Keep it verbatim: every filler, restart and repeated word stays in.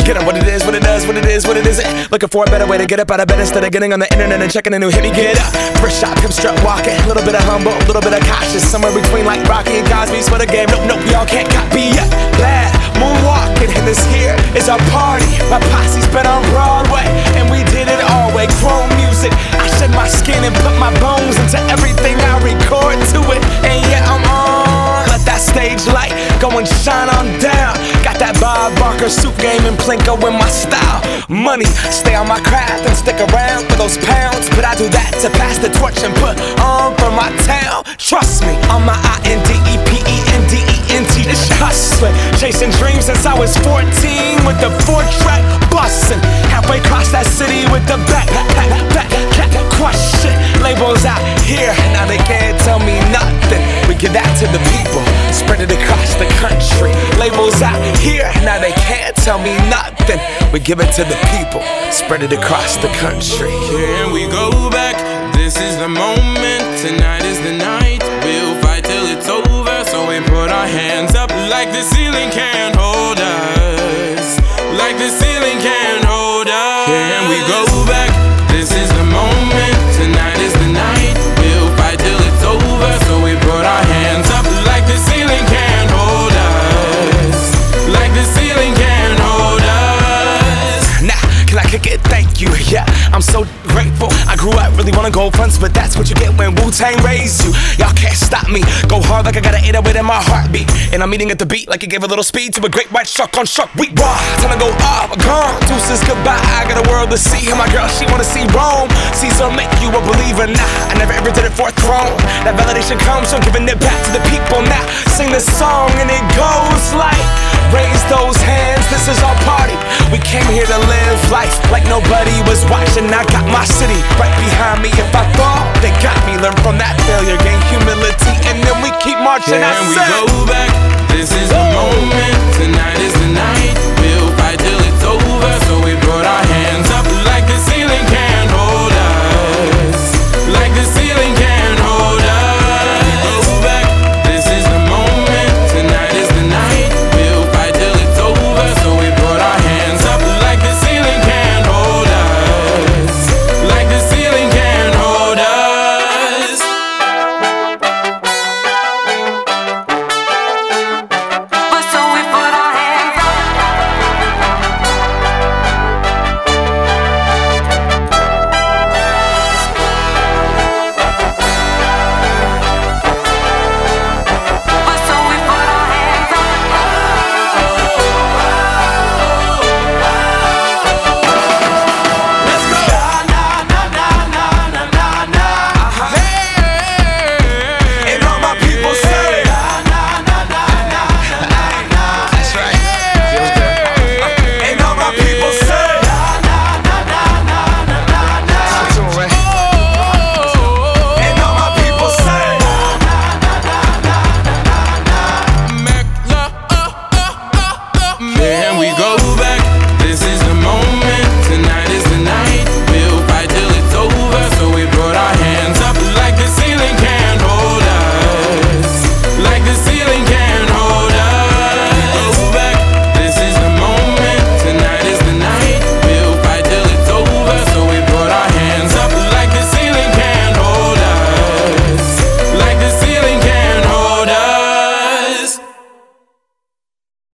Get up what it is, what it does, what it is, what it isn't. Looking for a better way to get up out of bed instead of getting on the internet and checking a new hit. Me get up, first shot, come strut walking. A little bit of humble, a little bit of cautious. Somewhere between like Rocky and Cosby's for the game. Nope, nope, y'all can't copy yet. Bad moonwalking, and this here is our party. My posse's been on Broadway, and we did it all way. Chrome music, I shed my skin and put my bones into everything I record to it. And yeah, I'm on. Let that stage light go and shine on down. Got that Bob Barker suit game and Plinko in my style. Money, stay on my craft and stick around for those pounds. But I do that to pass the torch and put on for my town. Trust me, on my I N D E P E N D E N T. It's hustling, chasing dreams since I was fourteen with the four track bustin'. Halfway across that city with the back, back, back, back, crush it. Labels out here, now they can't tell me nothing. We give that to the people, spread it across the country. Labels out here, now they can't tell me nothing. We give it to the people, spread it across the country. Can we go back? This is the moment, tonight is the night. We'll fight till it's over, so we put our hands up like the ceiling can't hold us. Like the ceiling can't hold us. Can we go back? This is the moment, tonight is the night. We'll fight till it's over, so we put our hands up like the ceiling can't hold us. Like the ceiling can't hold us. Nah, can I kick it? Thank you, yeah, I'm so grateful. I grew up really wanna go fronts, but that's what you get when Wu-Tang raised you. Y'all can't stop me, go hard like I got an eight oh eight in my heartbeat. And I'm eating at the beat like it gave a little speed to a great white shark on shark week. Raw, time to go off, gone, deuces goodbye. I got a world to see, and my girl, she wanna see Rome. Caesar make you a believer, nah, I never ever did it for a throne. That validation comes from giving it back to the people. Now, sing this song and it goes like, raise those hands, this is our party. We came here to live life like nobody was watching. I got my city right behind me. If I fall, they got me. Learn from that failure, gain humility, and then we keep marching. Can I we said, go